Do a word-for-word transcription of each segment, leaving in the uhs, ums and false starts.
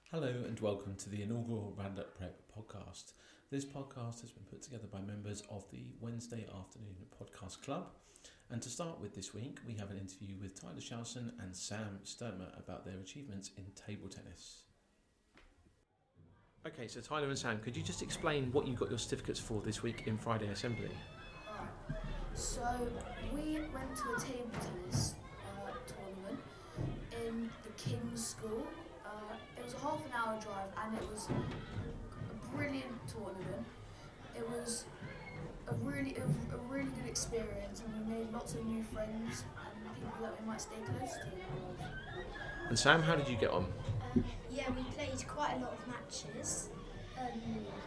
Hello and welcome to the inaugural Roundup Prep podcast. This podcast has been put together by members of the Wednesday Afternoon Podcast Club. And to start with this week, we have an interview with Tyler Shelson and Sam Sturmer about their achievements in table tennis. Okay, so Tyler and Sam, could you just explain what you got your certificates for this week in Friday Assembly? Alright, so we went to a table tennis uh, tournament in the King's School. Uh, it was a half an hour drive and it was a brilliant tournament. It was a really, it was a really good experience, and we made lots of new friends and people that we might stay close to in our life. And Sam, how did you get on? Uh, yeah, we played quite a lot of matches, um,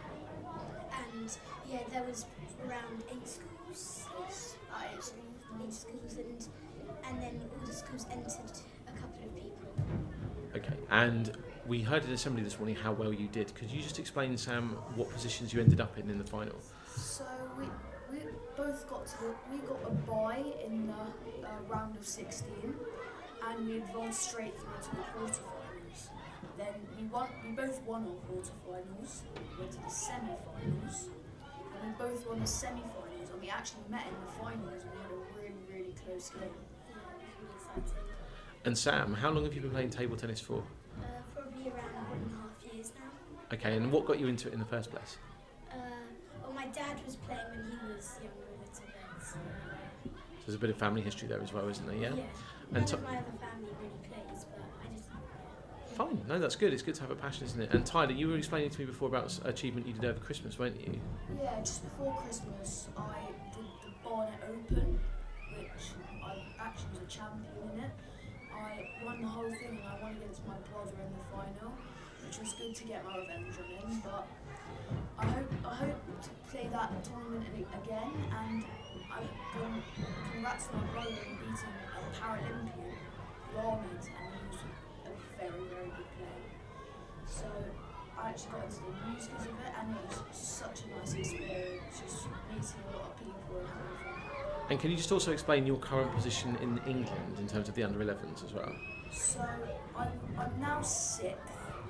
and yeah, there was around eight schools, Yes, that is. eight schools, and and then all the schools entered a couple of people. Okay, and we heard in Assembly this morning how well you did. Could you just explain, Sam, what positions you ended up in in the final? So we we both got to the, we got a bye in the uh, round of sixteen, and we advanced straight through to the quarterfinals. Then we won. We both won our quarterfinals. Went to the semi-finals, and we both won the semi-finals. And we actually met in the finals. We had a really really close game. Really exciting. And Sam, how long have you been playing table tennis for? Uh, probably around one and a half years now. Okay, and what got you into it in the first place? Uh, well, my dad was playing when he was younger a little bit. So, So there's a bit of family history there as well, isn't there? Yeah. yeah. And None to- of my other family really plays, but I just. Fine. No, that's good. It's good to have a passion, isn't it? And Tyler, you were explaining to me before about an achievement you did over Christmas, weren't you? Yeah, just before Christmas, I did the Barnet Open, which I actually was a champion in it. I won the whole thing and I won against my brother in the final, which was good to get my revenge on him. But I hope I hope to play that tournament again, and I um, congrats to my brother in beating a Paralympian, Ahmed, and he was a very very good player. So I actually got into the news because of it, and it was such a nice experience, just meeting a lot of people and having fun. And can you just also explain your current position in England in terms of the under elevens as well? So I'm, I'm now sixth.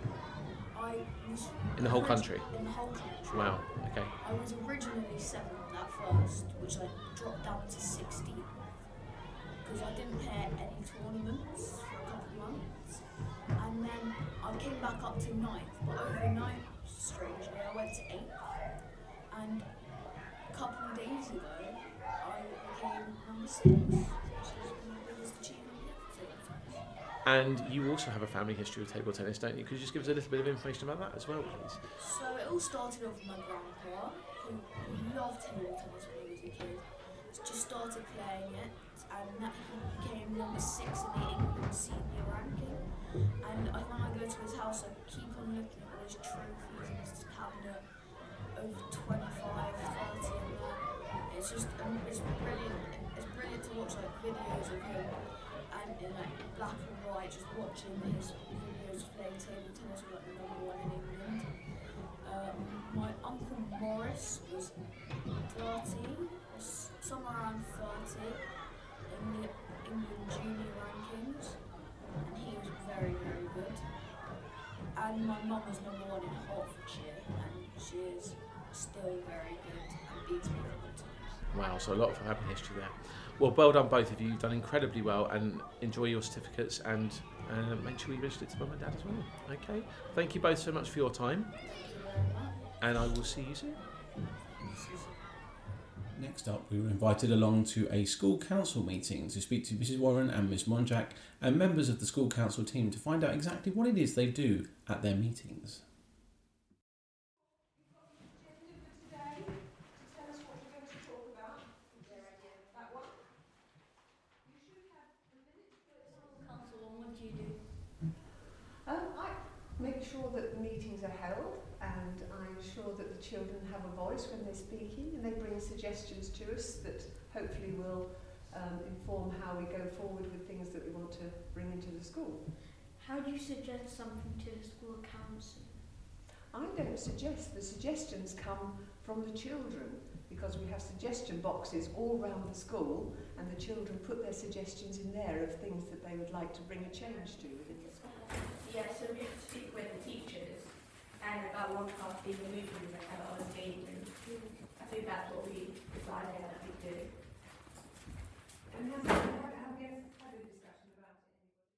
I was In the whole orig- country? In the whole country. Wow. Okay. I was originally seventh at first, which I dropped down to sixteenth because I didn't play any tournaments for a couple of months, and then I came back up to ninth. But overnight, strangely, I went to eighth, and a couple of days ago, I became number six, which is my biggest achievement yet for table tennis. And you also have a family history of table tennis, don't you? Could you just give us a little bit of information about that as well, please? So it all started off with my grandpa, who, who loved table tennis when he was a kid. Just started playing it, and that he became number six in the England senior ranking. And I, when I go to his house, I keep on looking at all his trophies in his cabinet, over twenty-five, thirty in there. It's just, um, it's brilliant. It's brilliant to watch like videos of him, and in like black and white, just watching his videos playing table tennis with like the number one in England. Um, my uncle Morris was thirty, was somewhere around thirty in the England junior rankings, and he was very, very good. And my mum was number one in Hertfordshire, and she is still very good and beats me all the time. Wow, so a lot of family history there. Well, well done both of you. You've done incredibly well, and enjoy your certificates, and uh, make sure you register it to mum and dad as well. Okay. Thank you both so much for your time, Thank you very much. and I will see you soon. Next up, we were invited along to a school council meeting to speak to Missus Warren and Miss Monjack and members of the school council team to find out exactly what it is they do at their meetings. Council, and what do you do? Um, I make sure that the meetings are held, and I ensure that the children have a voice when they're speaking, and they bring suggestions to us that hopefully will um, inform how we go forward with things that we want to bring into the school. How do you suggest something to the school council? I don't suggest, the suggestions come from the children, because we have suggestion boxes all round the school, and the children put their suggestions in there of things that they would like to bring a change to within the school. Yeah, so we have to speak with the teachers and about one class being removed from the other team, and I think that's what we decided that we do. And have you have you had a discussion about it?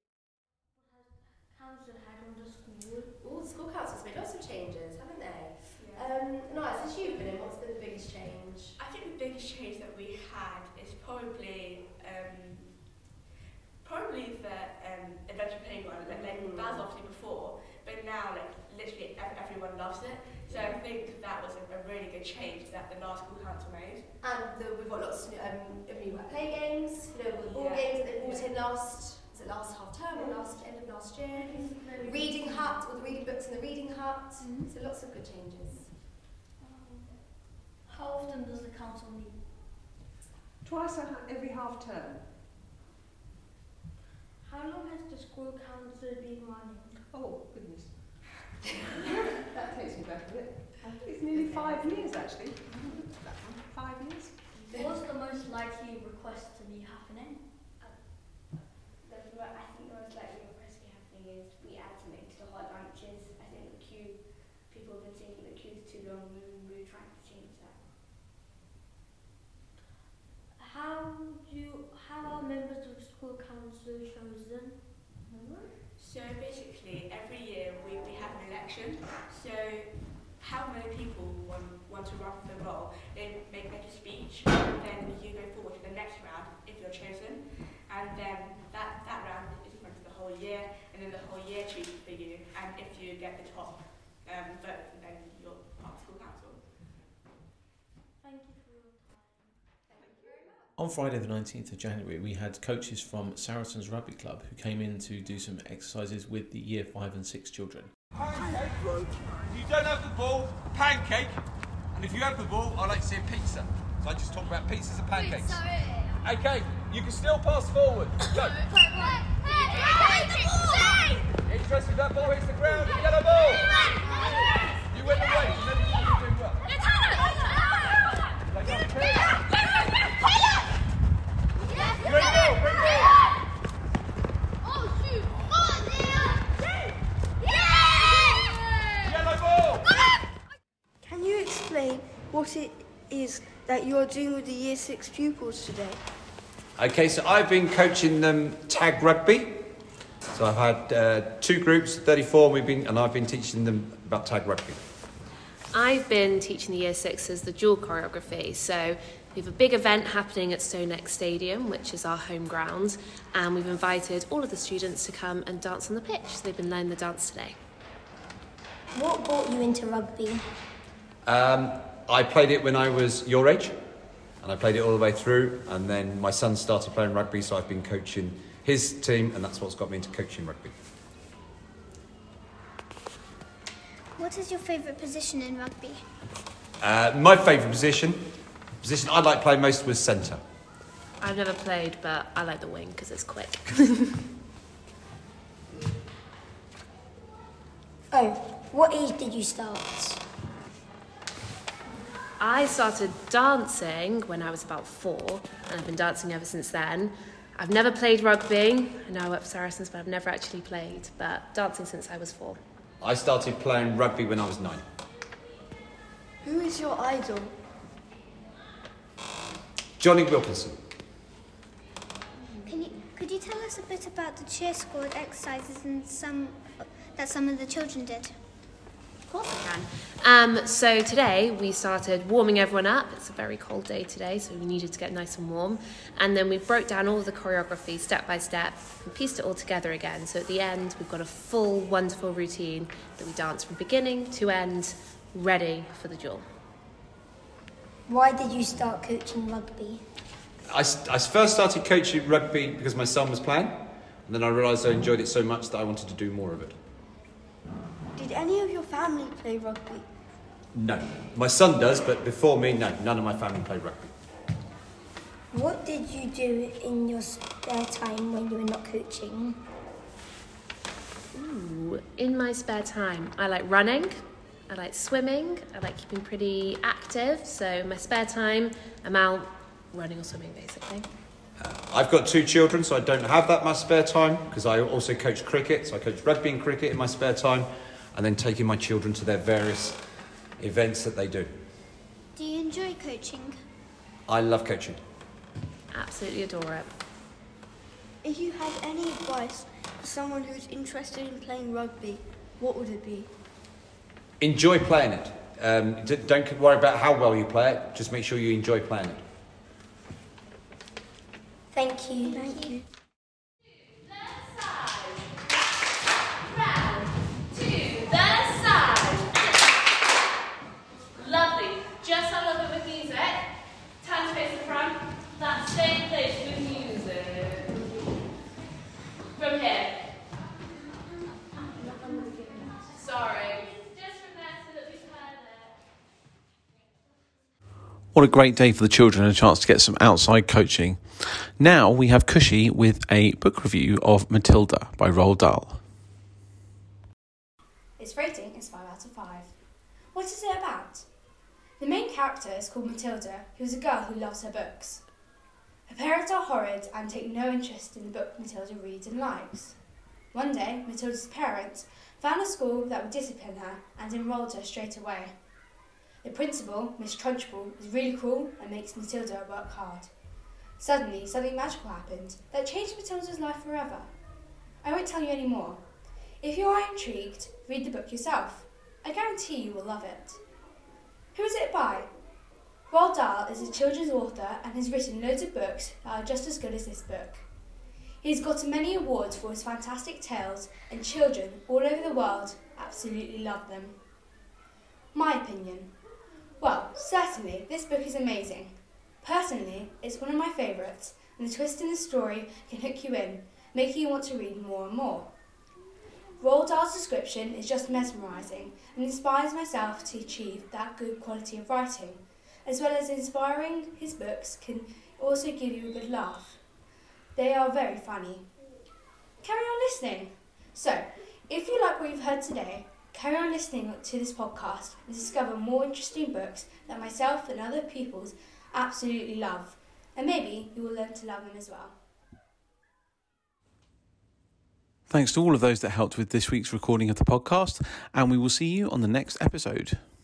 Council had on the school. All the school councils made lots of changes, haven't they? Yeah. Um, nice. Since you've been in, what's been the biggest change? I think the biggest change that we had is probably um, probably the um, adventure playground. Like, like Mm. that was obviously before, but now like literally ev- everyone loves it. So I think that was a, a really good change that the last school council made. And the, we've got lots of new, um, of new like, play games, you know, with ball Yeah. games that they brought in last, was it last half term or last end of last year? Reading hut, all the reading books in the reading hut. Mhm. So lots of good changes. How often does the council meet? Twice a, ha- every half term. How long has the school council been running? Oh, goodness. That takes me back a bit. It's nearly five years actually. Five years. What's the most likely request to be happening? The, I think the most likely request to be happening is we add something to the hot lunches. I think the queue, people have been thinking the queue's too long, we, we're trying to change that. How do you, how are members of the school council chosen? So basically, every year we, we have an election. So how many people want, want to run for the role? They make, make a speech, and then you go forward to the next round if you're chosen. And then that, that round is run for the whole year, and then the whole year chooses for you. And if you get the top um, vote, then you're part of school council. Thank you for your time. Thank you very much. On Friday the nineteenth of January, we had coaches from Saracens Rugby Club who came in to do some exercises with the year five and six children. Pancake. If you don't have the ball, pancake. And if you have the ball, I like to see a pizza. So I just talk about pizzas and pancakes. Okay, you can still pass forward. Go. Interested, that ball hits the ground. Yellow ball. You win the race. And then you're doing well. Like, okay. Bring ball, bring ball. Yellow ball. Can you explain what it is that you're doing with the year six pupils today? Okay, so I've been coaching them tag rugby. So I've had uh, two groups, thirty-four, and, we've been, and I've been teaching them about tag rugby. I've been teaching the year sixes the dual choreography. So we have a big event happening at Stonex Stadium, which is our home ground, and we've invited all of the students to come and dance on the pitch. So they've been learning the dance today. What brought you into rugby? Um, I played it when I was your age, and I played it all the way through, and then my son started playing rugby, so I've been coaching his team, and that's what's got me into coaching rugby. What is your favourite position in rugby? Uh, my favourite position, position I like playing most was centre. I've never played, but I like the wing because it's quick. Oh, what age did you start? I started dancing when I was about four, and I've been dancing ever since then. I've never played rugby. I know I work for Saracens, but I've never actually played, but dancing since I was four. I started playing rugby when I was nine. Who is your idol? Johnny Wilkinson. Can you, could you tell us a bit about the cheer squad exercises and some that some of the children did? Of course I can. Um, so today we started warming everyone up. It's a very cold day today, so we needed to get nice and warm. And then we broke down all of the choreography step by step and pieced it all together again. So at the end, we've got a full, wonderful routine that we dance from beginning to end, ready for the duel. Why did you start coaching rugby? I, I first started coaching rugby because my son was playing, and then I realised I enjoyed it so much that I wanted to do more of it. Did any of your family play rugby? No. My son does, but before me, no. None of my family played rugby. What did you do in your spare time when you were not coaching? Ooh, in my spare time, I like running, I like swimming, I like keeping pretty active. So my spare time, I'm out running or swimming, basically. Uh, I've got two children, so I don't have that much spare time because I also coach cricket. So I coach rugby and cricket in my spare time, and then taking my children to their various events that they do. Do you enjoy coaching? I love coaching. Absolutely adore it. If you had any advice for someone who's interested in playing rugby, what would it be? Enjoy playing it. Um, d- don't worry about how well you play it. Just make sure you enjoy playing it. Thank you. Thank you. Lovely. Just a little bit with music. Turn to face the front. That same place with music. From here. Sorry. Just from there so that we've heard it. What a great day for the children and a chance to get some outside coaching. Now we have Cushy with a book review of Matilda by Roald Dahl. Its rating is five out of five. What is it about? The main character is called Matilda, who is a girl who loves her books. Her parents are horrid and take no interest in the book Matilda reads and likes. One day, Matilda's parents found a school that would discipline her and enrolled her straight away. The principal, Miss Trunchbull, is really cruel and makes Matilda work hard. Suddenly, something magical happened that changed Matilda's life forever. I won't tell you any more. If you are intrigued, read the book yourself. I guarantee you will love it. Who is it by? Roald Dahl is a children's author and has written loads of books that are just as good as this book. He has gotten many awards for his fantastic tales, and children all over the world absolutely love them. My opinion? Well, certainly, this book is amazing. Personally, it's one of my favourites, and the twist in the story can hook you in, making you want to read more and more. Roald Dahl's description is just mesmerising and inspires myself to achieve that good quality of writing, as well as inspiring his books can also give you a good laugh. They are very funny. Carry on listening. So, if you like what you've heard today, carry on listening to this podcast and discover more interesting books that myself and other people's absolutely love, and maybe you will learn to love them as well. Thanks to all of those that helped with this week's recording of the podcast, and we will see you on the next episode.